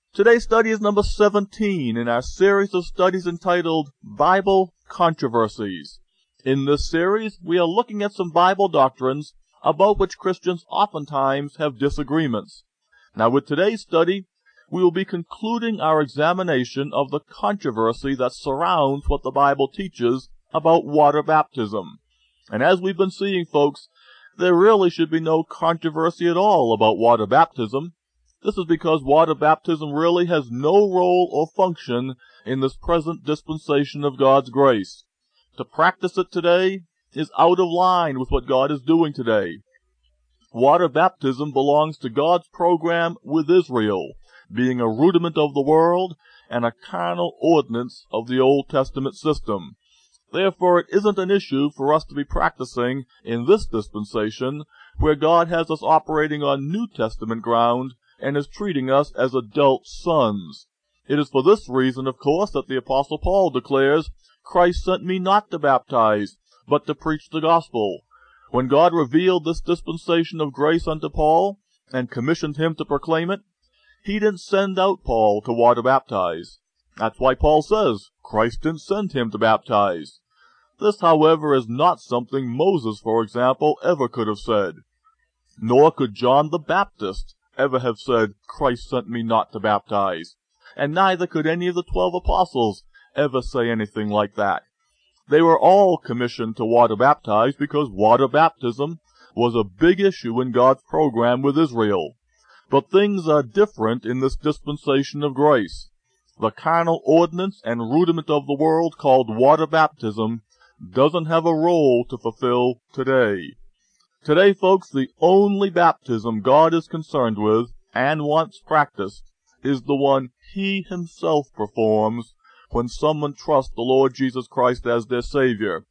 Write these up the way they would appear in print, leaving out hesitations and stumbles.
Today's study is number 17 in our series of studies entitled Bible Controversies. In this series, we are looking at some Bible doctrines about which Christians oftentimes have disagreements. Now, with today's study, we will be concluding our examination of the controversy that surrounds what the Bible teaches about water baptism. And as we've been seeing, folks, there really should be no controversy at all about water baptism. This is because water baptism really has no role or function in this present dispensation of God's grace. To practice it today is out of line with what God is doing today. Water baptism belongs to God's program with Israel, being a rudiment of the world and a carnal ordinance of the Old Testament system. Therefore, it isn't an issue for us to be practicing in this dispensation, where God has us operating on New Testament ground and is treating us as adult sons. It is for this reason, of course, that the Apostle Paul declares, "Christ sent me not to baptize, but to preach the gospel." When God revealed this dispensation of grace unto Paul and commissioned him to proclaim it, he didn't send out Paul to water baptize. That's why Paul says Christ didn't send him to baptize. This, however, is not something Moses, for example, ever could have said. Nor could John the Baptist ever have said, "Christ sent me not to baptize." And neither could any of the 12 apostles ever say anything like that. They were all commissioned to water baptize because water baptism was a big issue in God's program with Israel. But things are different in this dispensation of grace. The carnal ordinance and rudiment of the world called water baptism doesn't have a role to fulfill today. Today, folks, the only baptism God is concerned with and wants practiced is the one He Himself performs when someone trusts the Lord Jesus Christ as their Savior.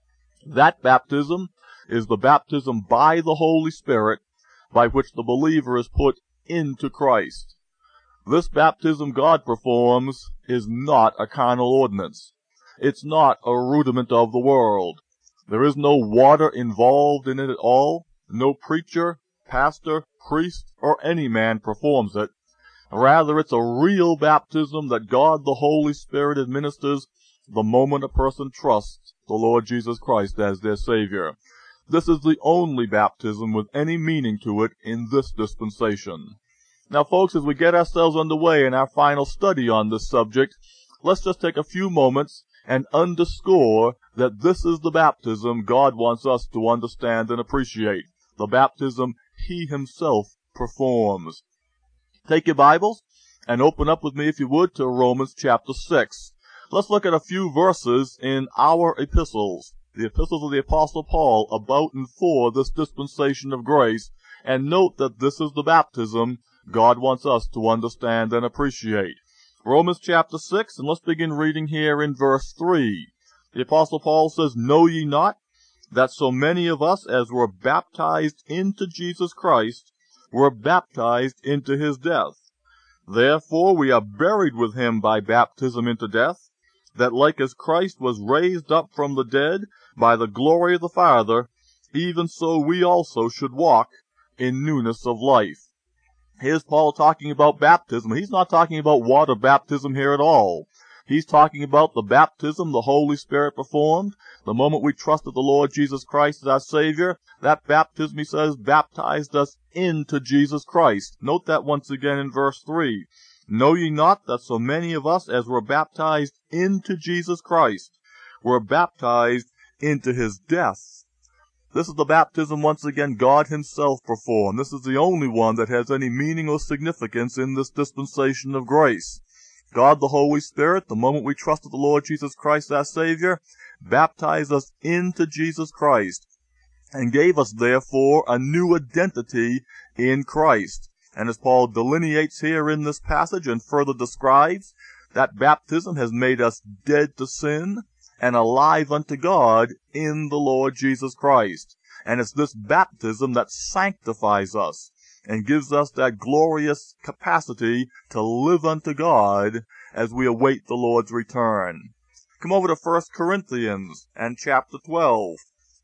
That baptism is the baptism by the Holy Spirit by which the believer is put into Christ. This baptism God performs is not a carnal ordinance. It's not a rudiment of the world. There is no water involved in it at all. No preacher, pastor, priest, or any man performs it. Rather, it's a real baptism that God the Holy Spirit administers the moment a person trusts the Lord Jesus Christ as their Savior. This is the only baptism with any meaning to it in this dispensation. Now, folks, as we get ourselves underway in our final study on this subject, let's just take a few moments and underscore that this is the baptism God wants us to understand and appreciate, the baptism He Himself performs. Take your Bibles and open up with me, if you would, to Romans chapter 6. Let's look at a few verses in our epistles, the epistles of the Apostle Paul, about and for this dispensation of grace, and note that this is the baptism God wants us to understand and appreciate. Romans chapter 6, and let's begin reading here in verse 3. The Apostle Paul says, "Know ye not that so many of us as were baptized into Jesus Christ were baptized into His death? Therefore we are buried with Him by baptism into death, that like as Christ was raised up from the dead by the glory of the Father, even so we also should walk in newness of life." Here's Paul talking about baptism. He's not talking about water baptism here at all. He's talking about the baptism the Holy Spirit performed. The moment we trusted the Lord Jesus Christ as our Savior, that baptism, he says, baptized us into Jesus Christ. Note that once again in verse 3. "Know ye not that so many of us as were baptized into Jesus Christ were baptized into His death?" This is the baptism, once again, God Himself performed. This is the only one that has any meaning or significance in this dispensation of grace. God the Holy Spirit, the moment we trusted the Lord Jesus Christ our Savior, baptized us into Jesus Christ and gave us, therefore, a new identity in Christ. And as Paul delineates here in this passage and further describes, that baptism has made us dead to sin and alive unto God in the Lord Jesus Christ. And it's this baptism that sanctifies us and gives us that glorious capacity to live unto God as we await the Lord's return. Come over to 1 Corinthians and chapter 12.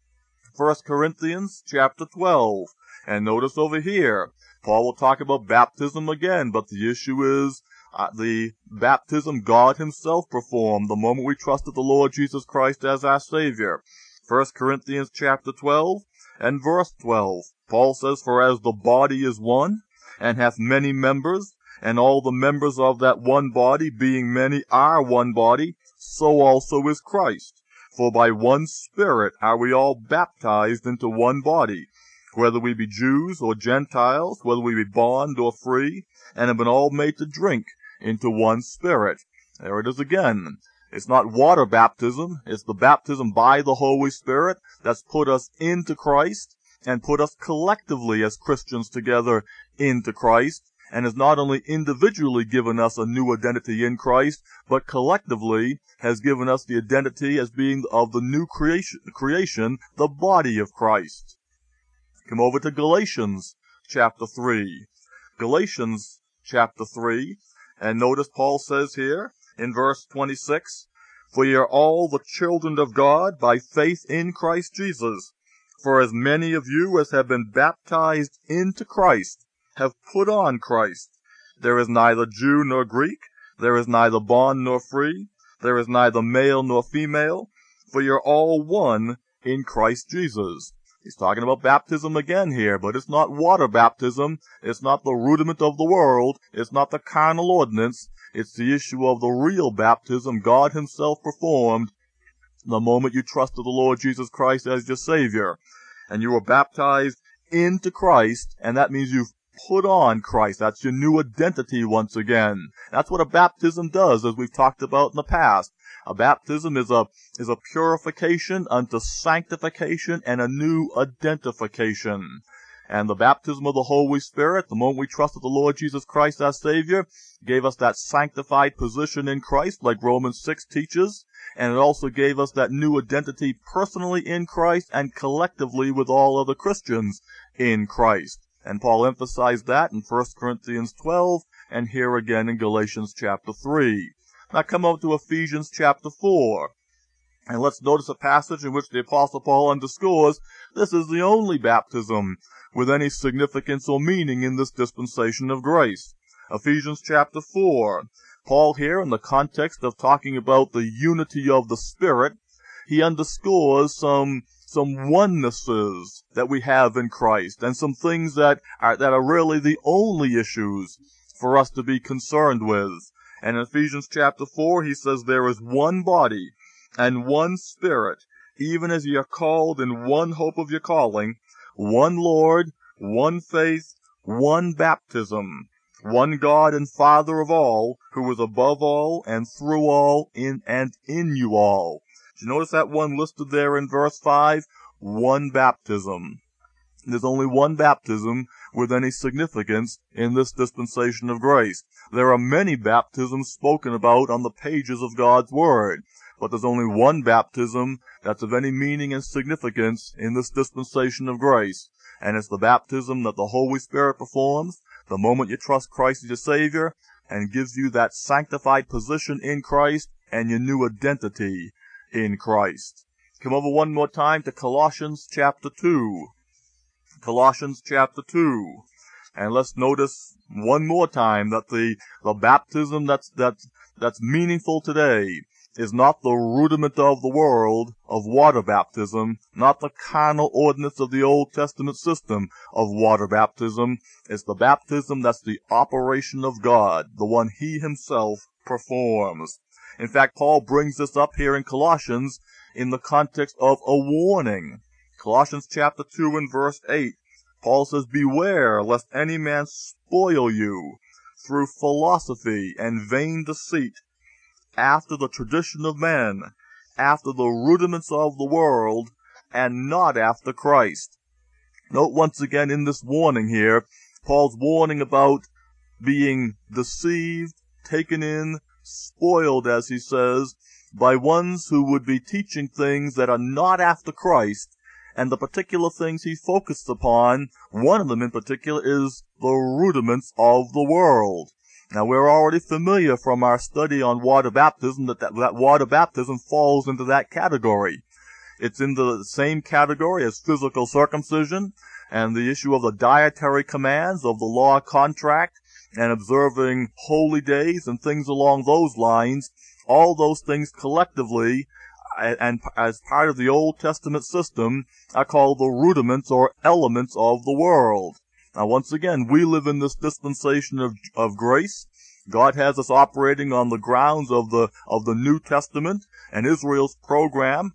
1 Corinthians chapter 12. And notice over here, Paul will talk about baptism again, but the issue is the baptism God himself performed the moment we trusted the Lord Jesus Christ as our Savior. 1 Corinthians chapter 12 and verse 12. Paul says, "For as the body is one, and hath many members, and all the members of that one body, being many, are one body, so also is Christ. For by one Spirit are we all baptized into one body, whether we be Jews or Gentiles, whether we be bond or free, and have been all made to drink into one Spirit." There it is again. It's not water baptism. It's the baptism by the Holy Spirit that's put us into Christ and put us collectively as Christians together into Christ, and has not only individually given us a new identity in Christ, but collectively has given us the identity as being of the new creation, the body of Christ. Come over to Galatians chapter 3. Galatians chapter 3, and notice Paul says here in verse 26, "For ye are all the children of God by faith in Christ Jesus. For as many of you as have been baptized into Christ have put on Christ. There is neither Jew nor Greek, there is neither bond nor free, there is neither male nor female, for you're all one in Christ Jesus." He's talking about baptism again here, but it's not water baptism. It's not the rudiment of the world. It's not the carnal ordinance. It's the issue of the real baptism God himself performed the moment you trusted the Lord Jesus Christ as your Savior. And you were baptized into Christ, and that means you've put on Christ. That's your new identity once again. That's what a baptism does, as we've talked about in the past. A baptism is a purification unto sanctification and a new identification. And the baptism of the Holy Spirit, the moment we trusted the Lord Jesus Christ our Savior, gave us that sanctified position in Christ, like Romans 6 teaches, and it also gave us that new identity personally in Christ and collectively with all other Christians in Christ. And Paul emphasized that in 1 Corinthians 12, and here again in Galatians chapter 3. Now come over to Ephesians chapter 4, and let's notice a passage in which the Apostle Paul underscores this is the only baptism with any significance or meaning in this dispensation of grace. Ephesians chapter 4. Paul here, in the context of talking about the unity of the Spirit, he underscores some onenesses that we have in Christ, and some things that are really the only issues for us to be concerned with. And in Ephesians chapter 4, he says, "There is one body and one Spirit, even as ye are called in one hope of your calling, one Lord, one faith, one baptism, one God and Father of all, who is above all and through all in you all." Did you notice that one listed there in verse 5? One baptism. There's only one baptism with any significance in this dispensation of grace. There are many baptisms spoken about on the pages of God's Word, but there's only one baptism that's of any meaning and significance in this dispensation of grace, and it's the baptism that the Holy Spirit performs the moment you trust Christ as your Savior, and gives you that sanctified position in Christ and your new identity in Christ. Come over one more time to Colossians chapter 2. Colossians chapter 2. And let's notice one more time that the baptism that's meaningful today is not the rudiment of the world of water baptism, not the carnal ordinance of the Old Testament system of water baptism. It's the baptism that's the operation of God, the one He Himself performs. In fact, Paul brings this up here in Colossians in the context of a warning. Colossians chapter 2 and verse 8, Paul says, "Beware lest any man spoil you through philosophy and vain deceit, after the tradition of men, after the rudiments of the world, and not after Christ." Note once again in this warning here, Paul's warning about being deceived, taken in, spoiled, as he says, by ones who would be teaching things that are not after Christ, and the particular things he focused upon, one of them in particular, is the rudiments of the world. Now, we're already familiar from our study on water baptism that water baptism falls into that category. It's in the same category as physical circumcision and the issue of the dietary commands of the law contract and observing holy days and things along those lines, all those things collectively and as part of the Old Testament system are called the rudiments or elements of the world. Now, once again, we live in this dispensation of grace. God has us operating on the grounds of the New Testament, and Israel's program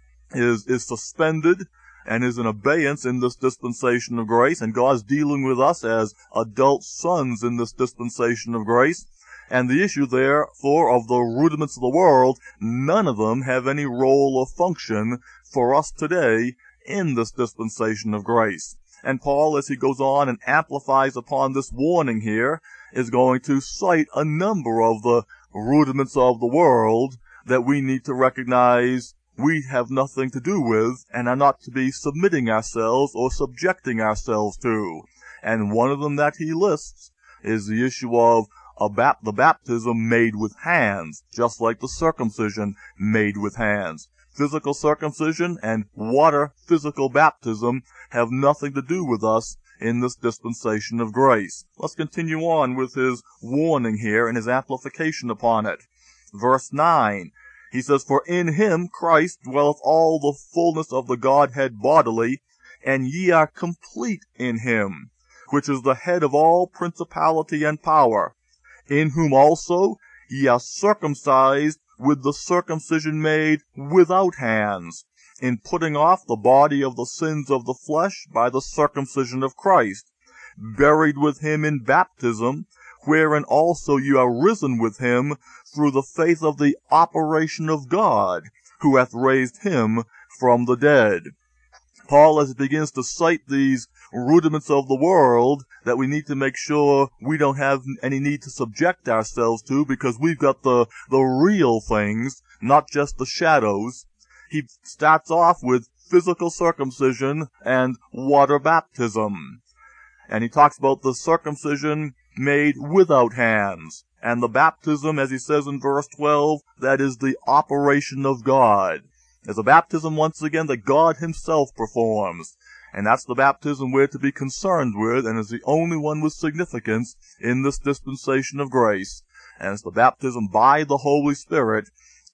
is suspended and is in abeyance in this dispensation of grace, and God's dealing with us as adult sons in this dispensation of grace. And the issue, therefore, of the rudiments of the world, none of them have any role or function for us today in this dispensation of grace. And Paul, as he goes on and amplifies upon this warning here, is going to cite a number of the rudiments of the world that we need to recognize we have nothing to do with and are not to be submitting ourselves or subjecting ourselves to. And one of them that he lists is the issue of the baptism made with hands, just like the circumcision made with hands. Physical circumcision and water physical baptism have nothing to do with us in this dispensation of grace. Let's continue on with his warning here and his amplification upon it. Verse 9, he says, "For in him Christ dwelleth all the fullness of the Godhead bodily, and ye are complete in him, which is the head of all principality and power, in whom also ye are circumcised with the circumcision made without hands, in putting off the body of the sins of the flesh by the circumcision of Christ, buried with him in baptism, wherein also you are risen with him through the faith of the operation of God, who hath raised him from the dead." Paul, as he begins to cite these rudiments of the world that we need to make sure we don't have any need to subject ourselves to because we've got the real things, not just the shadows, he starts off with physical circumcision and water baptism. And he talks about the circumcision made without hands, and the baptism, as he says in verse 12, that is the operation of God. There's a baptism, once again, that God himself performs. And that's the baptism we're to be concerned with, and is the only one with significance in this dispensation of grace. And it's the baptism by the Holy Spirit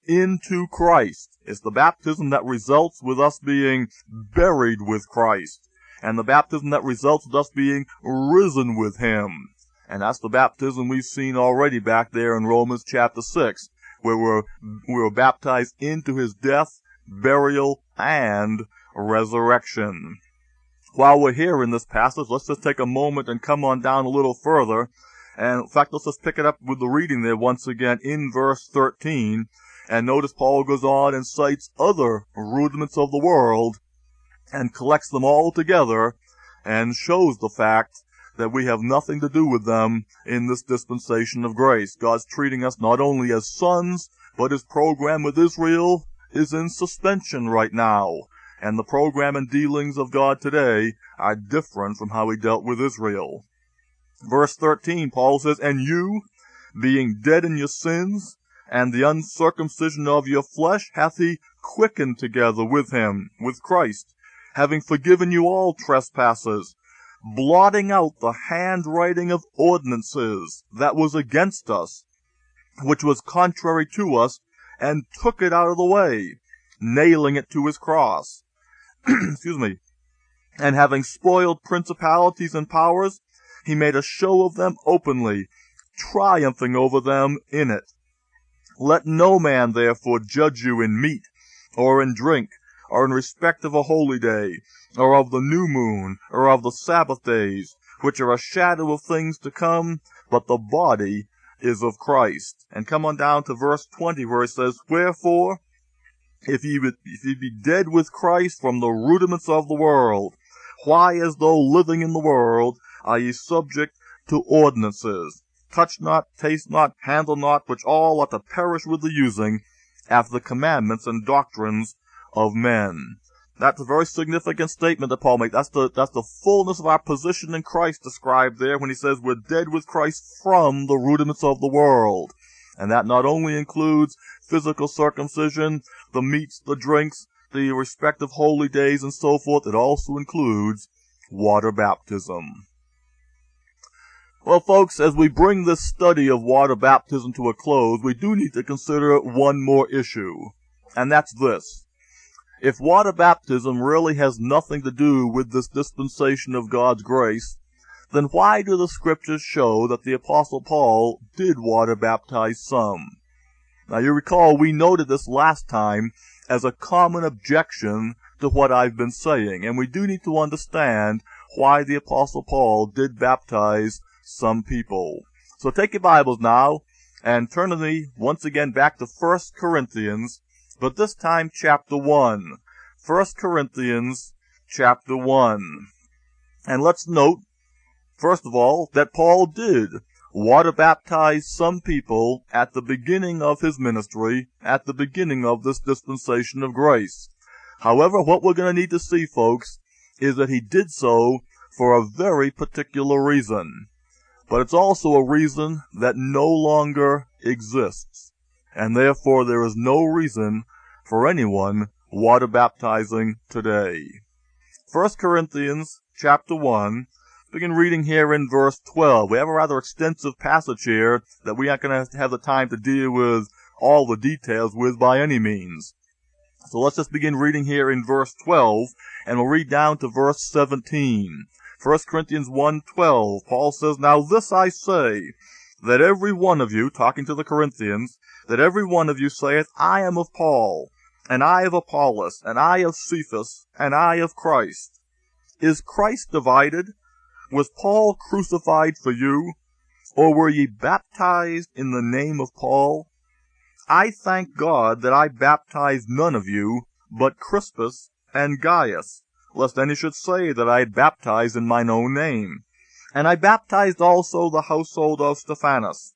into Christ. It's the baptism that results with us being buried with Christ. And the baptism that results with us being risen with him. And that's the baptism we've seen already back there in Romans chapter 6, where we're baptized into his death, burial, and resurrection. While we're here in this passage, let's just take a moment and come on down a little further. And in fact, let's just pick it up with the reading there once again in verse 13. And notice Paul goes on and cites other rudiments of the world and collects them all together and shows the fact that we have nothing to do with them in this dispensation of grace. God's treating us not only as sons, but his program with Israel is in suspension right now. And the program and dealings of God today are different from how he dealt with Israel. Verse 13, Paul says, "And you, being dead in your sins, and the uncircumcision of your flesh, hath he quickened together with him, with Christ, having forgiven you all trespasses, blotting out the handwriting of ordinances that was against us, which was contrary to us, and took it out of the way, nailing it to his cross." Excuse me. "And having spoiled principalities and powers, he made a show of them openly, triumphing over them in it. Let no man therefore judge you in meat, or in drink, or in respect of a holy day, or of the new moon, or of the Sabbath days, which are a shadow of things to come, but the body is of Christ." And come on down to verse 20, where it says, "Wherefore, if ye be dead with Christ from the rudiments of the world, why, as though living in the world, are ye subject to ordinances? Touch not, taste not, handle not, which all are to perish with the using, after the commandments and doctrines of men." That's a very significant statement that Paul makes. That's the fullness of our position in Christ described there when he says we're dead with Christ from the rudiments of the world. And that not only includes physical circumcision, the meats, the drinks, the respective holy days, and so forth, it also includes water baptism. Well, folks, as we bring this study of water baptism to a close, we do need to consider one more issue, and that's this. If water baptism really has nothing to do with this dispensation of God's grace, then why do the scriptures show that the Apostle Paul did water baptize some? Now, you recall we noted this last time as a common objection to what I've been saying, and we do need to understand why the Apostle Paul did baptize some people. So take your Bibles now and turn to me once again back to 1 Corinthians, but this time chapter 1. 1 Corinthians chapter 1. And let's note, first of all, that Paul did water baptize some people at the beginning of his ministry, at the beginning of this dispensation of grace. However, what we're going to need to see, folks, is that he did so for a very particular reason. But it's also a reason that no longer exists. And therefore there is no reason for anyone water baptizing today. 1 Corinthians chapter 1, begin reading here in verse 12. We have a rather extensive passage here that we aren't going to have the time to deal with all the details with by any means. So let's just begin reading here in verse 12, and we'll read down to verse 17. 1 Corinthians 1:12, Paul says, "Now this I say, that every one of you," talking to the Corinthians, "that every one of you saith, I am of Paul, and I of Apollos, and I of Cephas, and I of Christ. Is Christ divided? Was Paul crucified for you? Or were ye baptized in the name of Paul? I thank God that I baptized none of you, but Crispus and Gaius, lest any should say that I had baptized in mine own name. And I baptized also the household of Stephanas.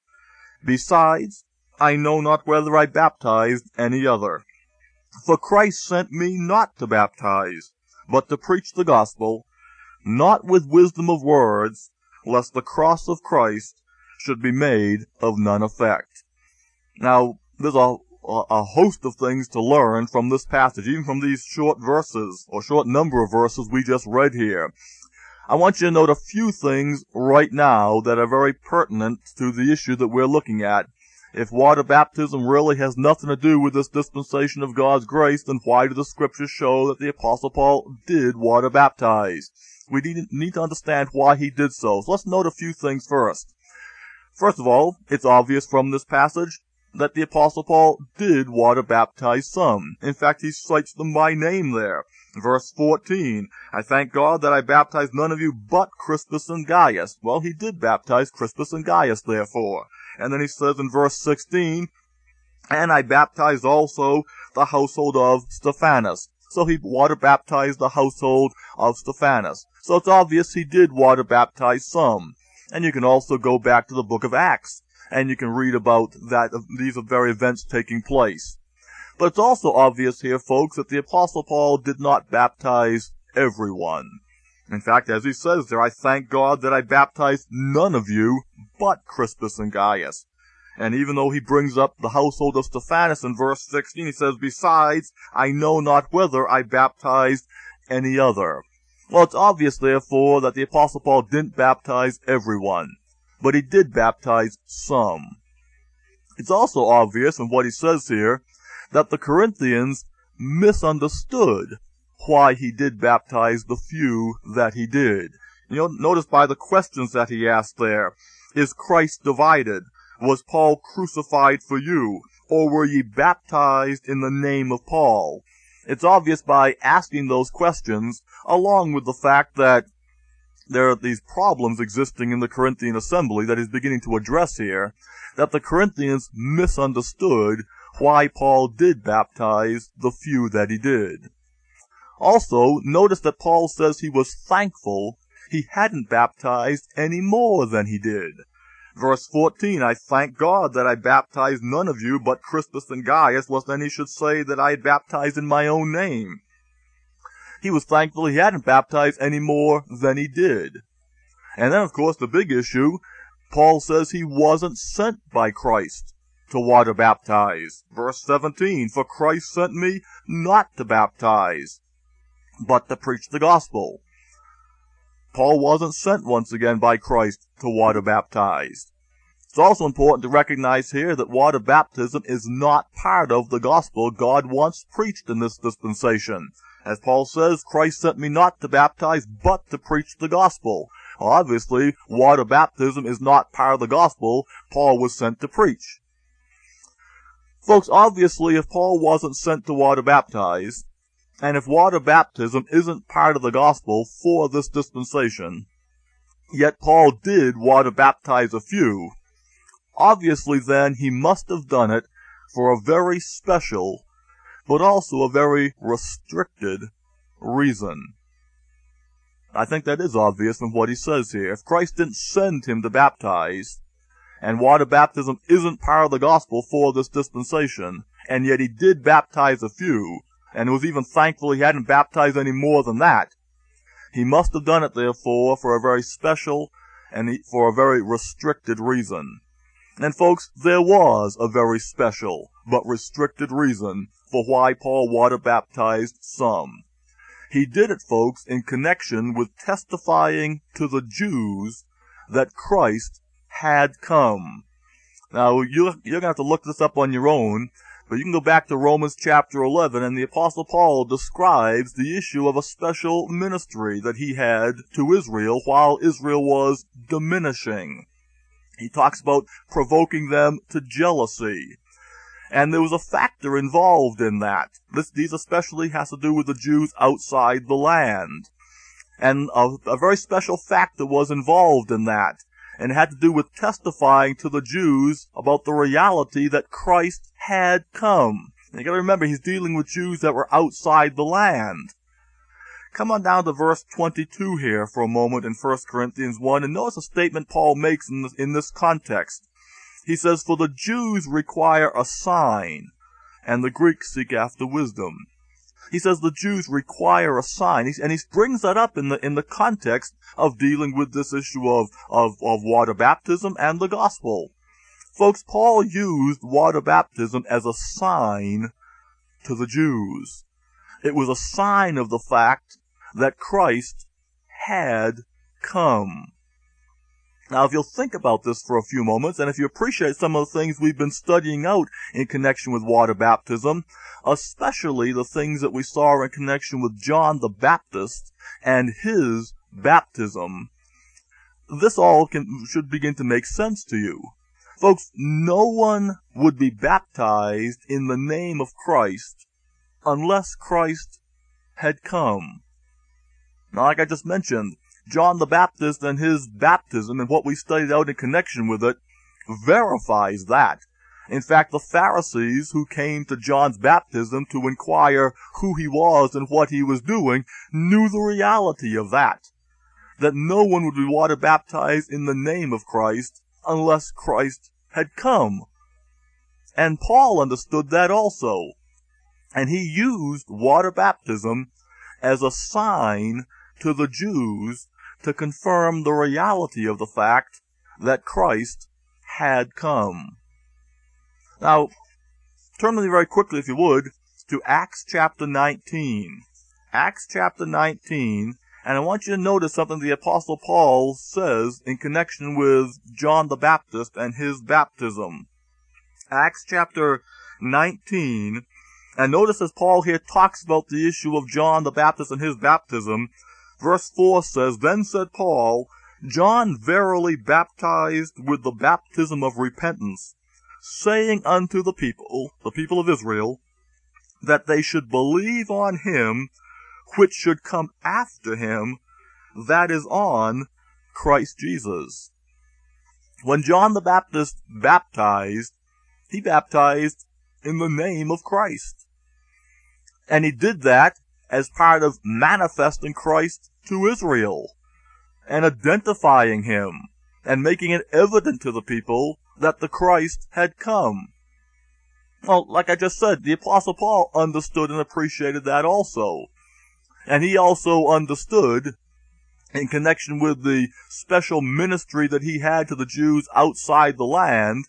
Besides, I know not whether I baptized any other. For Christ sent me not to baptize, but to preach the gospel, not with wisdom of words, lest the cross of Christ should be made of none effect." Now, there's a host of things to learn from this passage, even from these short verses, or short number of verses we just read here. I want you to note a few things right now that are very pertinent to the issue that we're looking at. If water baptism really has nothing to do with this dispensation of God's grace, then why do the scriptures show that the Apostle Paul did water baptize? We need to understand why he did so. So let's note a few things first. First of all, it's obvious from this passage that the Apostle Paul did water baptize some. In fact, he cites them by name there. Verse 14, "I thank God that I baptized none of you but Crispus and Gaius." Well, he did baptize Crispus and Gaius, therefore. And then he says in verse 16, "And I baptized also the household of Stephanas." So he water baptized the household of Stephanas. So it's obvious he did water baptize some. And you can also go back to the book of Acts, and you can read about that, these very events taking place. But it's also obvious here, folks, that the Apostle Paul did not baptize everyone. In fact, as he says there, "I thank God that I baptized none of you but Crispus and Gaius." And even though he brings up the household of Stephanas in verse 16, he says, "Besides, I know not whether I baptized any other." Well, it's obvious, therefore, that the Apostle Paul didn't baptize everyone, but he did baptize some. It's also obvious in what he says here that the Corinthians misunderstood why he did baptize the few that he did. Notice by the questions that he asked there, "Is Christ divided? Was Paul crucified for you? Or were ye baptized in the name of Paul?" It's obvious by asking those questions, along with the fact that there are these problems existing in the Corinthian assembly that he's beginning to address here, that the Corinthians misunderstood why Paul did baptize the few that he did. Also, notice that Paul says he was thankful he hadn't baptized any more than he did. Verse 14, "I thank God that I baptized none of you but Crispus and Gaius, lest any should say that I had baptized in my own name." He was thankful he hadn't baptized any more than he did. And then, of course, the big issue, Paul says he wasn't sent by Christ to water baptize. Verse 17, "For Christ sent me not to baptize, but to preach the gospel." Paul wasn't sent once again by Christ to water baptize. It's also important to recognize here that water baptism is not part of the gospel God wants preached in this dispensation. As Paul says, Christ sent me not to baptize, but to preach the gospel. Obviously, water baptism is not part of the gospel Paul was sent to preach. Folks, obviously, if Paul wasn't sent to water baptize, and if water baptism isn't part of the gospel for this dispensation, yet Paul did water baptize a few, obviously then he must have done it for a very special, but also a very restricted reason. I think that is obvious from what he says here. If Christ didn't send him to baptize, and water baptism isn't part of the gospel for this dispensation, and yet he did baptize a few, and was even thankful he hadn't baptized any more than that, he must have done it, therefore, for a very special and for a very restricted reason. And folks, there was a very special but restricted reason for why Paul water baptized some. He did it, folks, in connection with testifying to the Jews that Christ had come. Now, you're going to have to look this up on your own, but you can go back to Romans chapter 11, and the Apostle Paul describes the issue of a special ministry that he had to Israel while Israel was diminishing. He talks about provoking them to jealousy. And there was a factor involved in that. These especially has to do with the Jews outside the land. And a very special factor was involved in that. And it had to do with testifying to the Jews about the reality that Christ had come. And you gotta remember, he's dealing with Jews that were outside the land. Come on down to verse 22 here for a moment in 1 Corinthians 1, and notice a statement Paul makes in this context. He says, "For the Jews require a sign, and the Greeks seek after wisdom." He says the Jews require a sign, and he brings that up in the context of dealing with this issue of water baptism and the gospel. Folks, Paul used water baptism as a sign to the Jews. It was a sign of the fact that Christ had come. Now, if you'll think about this for a few moments, and if you appreciate some of the things we've been studying out in connection with water baptism, especially the things that we saw in connection with John the Baptist and his baptism, this all should begin to make sense to you. Folks, no one would be baptized in the name of Christ unless Christ had come. Now, like I just mentioned, John the Baptist and his baptism and what we studied out in connection with it verifies that. In fact, the Pharisees who came to John's baptism to inquire who he was and what he was doing knew the reality of that no one would be water baptized in the name of Christ unless Christ had come. And Paul understood that also. And he used water baptism as a sign to the Jews to confirm the reality of the fact that Christ had come. Now, turn with me very quickly, if you would, to Acts chapter 19. Acts chapter 19, and I want you to notice something the Apostle Paul says in connection with John the Baptist and his baptism. Acts chapter 19, and notice as Paul here talks about the issue of John the Baptist and his baptism, verse 4 says, "Then said Paul, John verily baptized with the baptism of repentance, saying unto the people of Israel, that they should believe on him which should come after him, that is on Christ Jesus." When John the Baptist baptized, he baptized in the name of Christ. And he did that as part of manifesting Christ to Israel and identifying him and making it evident to the people that the Christ had come. Well, like I just said, the Apostle Paul understood and appreciated that also. And he also understood, in connection with the special ministry that he had to the Jews outside the land,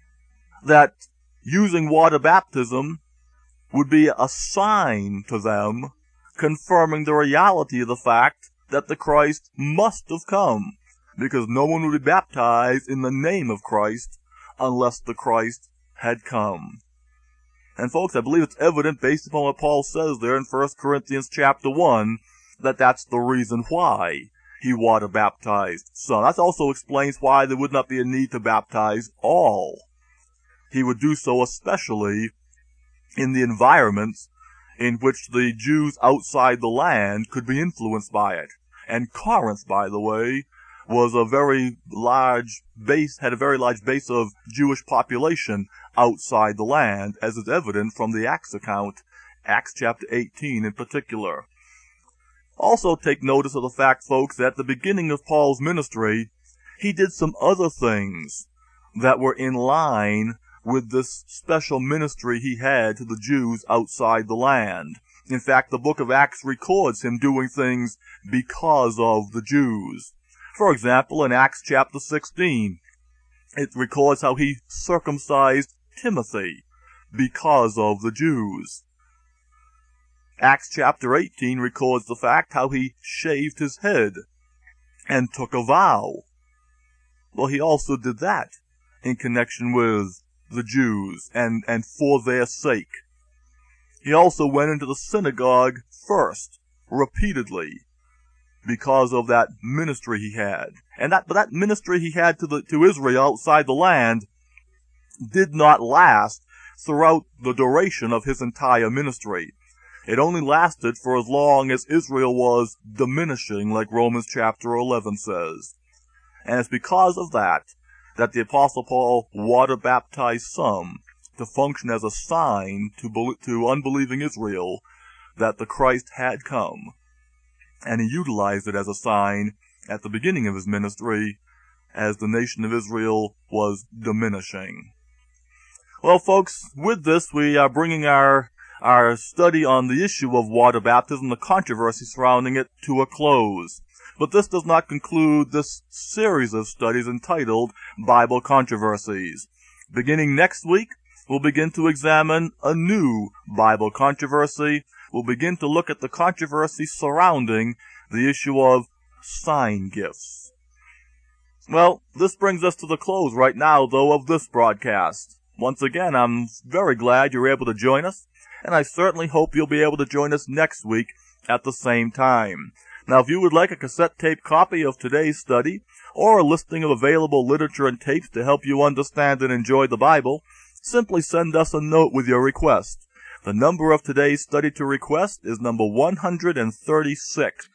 that using water baptism would be a sign to them, confirming the reality of the fact that the Christ must have come, because no one would be baptized in the name of Christ unless the Christ had come. And folks, I believe it's evident based upon what Paul says there in 1 Corinthians chapter 1, that that's the reason why he water baptized some. That also explains why there would not be a need to baptize all. He would do so especially in the environments in which the Jews outside the land could be influenced by it. And Corinth, by the way, was a very large base, had a very large base of Jewish population outside the land, as is evident from the Acts account, Acts chapter 18 in particular. Also take notice of the fact, folks, that at the beginning of Paul's ministry, he did some other things that were in line with this special ministry he had to the Jews outside the land. In fact, the book of Acts records him doing things because of the Jews. For example, in Acts chapter 16, it records how he circumcised Timothy because of the Jews. Acts chapter 18 records the fact how he shaved his head and took a vow. Well, he also did that in connection with the Jews and for their sake. He also went into the synagogue first, repeatedly, because of that ministry he had. But that ministry he had to Israel outside the land did not last throughout the duration of his entire ministry. It only lasted for as long as Israel was diminishing, like Romans chapter 11 says. And it's because of that the Apostle Paul water baptized some to function as a sign to unbelieving Israel that the Christ had come. And he utilized it as a sign at the beginning of his ministry as the nation of Israel was diminishing. Well, folks, with this we are bringing our study on the issue of water baptism, the controversy surrounding it, to a close. But this does not conclude this series of studies entitled Bible Controversies. Beginning next week, we'll begin to examine a new Bible controversy. We'll begin to look at the controversy surrounding the issue of sign gifts. Well, this brings us to the close right now, though, of this broadcast. Once again, I'm very glad you're able to join us, and I certainly hope you'll be able to join us next week at the same time. Now, if you would like a cassette tape copy of today's study, or a listing of available literature and tapes to help you understand and enjoy the Bible, simply send us a note with your request. The number of today's study to request is number 136.